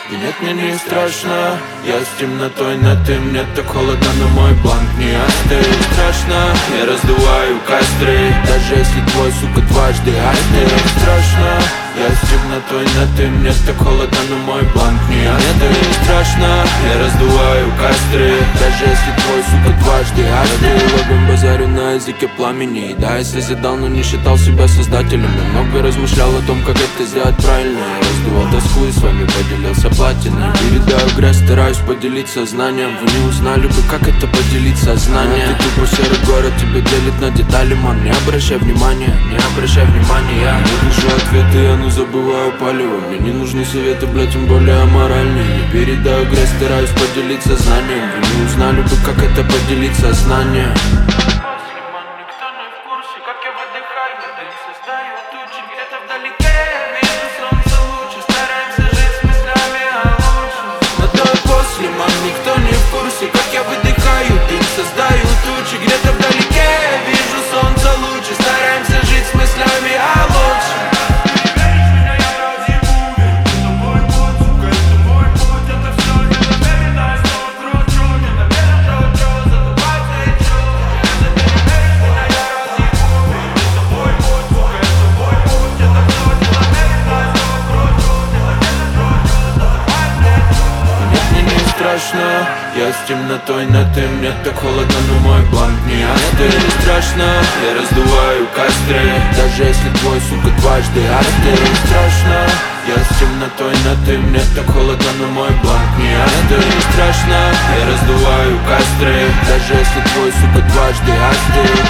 И нет, мне не страшно. Я с темнотой на ты, мне так холодно, но мой бланк не остыл. Страшно, я раздуваю костры, даже если твой, сука, дважды остыл. Страшно, я с темнотой на ты, мне так холодно, но мой бланк не остыл. Страшно, я раздуваю костры, даже если твой, сука, дважды остыл. Огонь базарю на языке пламени. Да, я созидал, но не считал себя создателем. Я много размышлял о том, как это сделать правильно. Я раздувал тоску и с вами поделился платиной. Передаю грязь, стараюсь поделиться знанием. Вы не узнали бы, как это поделиться знанием. Ты тупо серый город, тебя делит на детали, ман. Не обращай внимания, не обращай внимания. Я не вижу ответы, я ну забываю палево. Мне не нужны советы, блядь, тем более аморальные. Я передаю грязь, стараюсь поделиться знанием. Вы не узнали бы, как это поделиться знанием. Как я выдыхаю, дым создаю тучи где-то вдалеке. Вижу солнце лучше, стараемся жить с мыслями о лучшем. Но до и после, мам, никто не в курсе. Как я выдыхаю, дым создаю тучи где-то вдалеке. Вижу солнце лучше, стараемся жить с мыслями о лучшем. Страшно, я с темнотой на ты, мне так холодно, но мой бланк не остыл. Страшно, я раздуваю костры, даже если твой, сука, дважды остыл. Страшно, я с темнотой на ты, мне так холодно, но мой бланк не остыл. Страшно, я раздуваю костры, даже если твой, сука, дважды остыл.